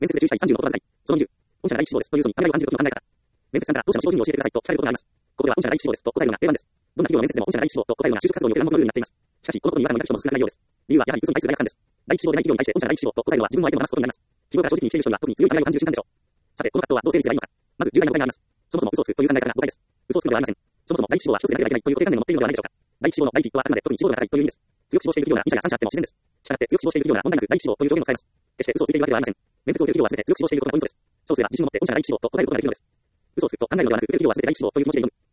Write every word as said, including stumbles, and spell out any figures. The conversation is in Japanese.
面接で注意したいさんじゅうの言葉遣い。そのにじゅう。御社が第一志望ですという層にためらいを感じる時の考え方。面接官から当社の商品を教えてくださいと聞かれることがあります。ここでは御社が第一志望ですと答えるのが定番です。どんな企業の面接でも御社が第一志望と答えるのが就職活動における難問のようになっています。しかし、このことにまだも抱く人も少なくないようです。理由はやはり嘘に対する罪悪感です。第一志望でない企業に対して御社が第一志望と答えるのは自分の相手も騙すことになります。企業から正直に来ている人には特に強い疑いを感じる瞬間でしょう。さて、この葛藤はどう整理すればいいのか。まず重大な誤解があります。そもそも嘘をつくという考え方が誤解です。嘘をつくのではありません。そもそも第一志望は一つでなければいけないという固定観念を持っているのではないでしょうか。第一志望の第一義とはあくまで特に志望度が高いという意味です。強く志望している企業なに社やさん社あっても自然です。したがって強く志望している企業なら問題なく第一志望という表現を使います。決して嘘をついているわけではありません。面接を受ける企業は全て強く志望していることがポイントです。そうすれば自信を持って御社が第一志望と答えることができるのです。嘘をつくと考えるのではなく、受ける企業は全て第一志望という気持ちで挑む。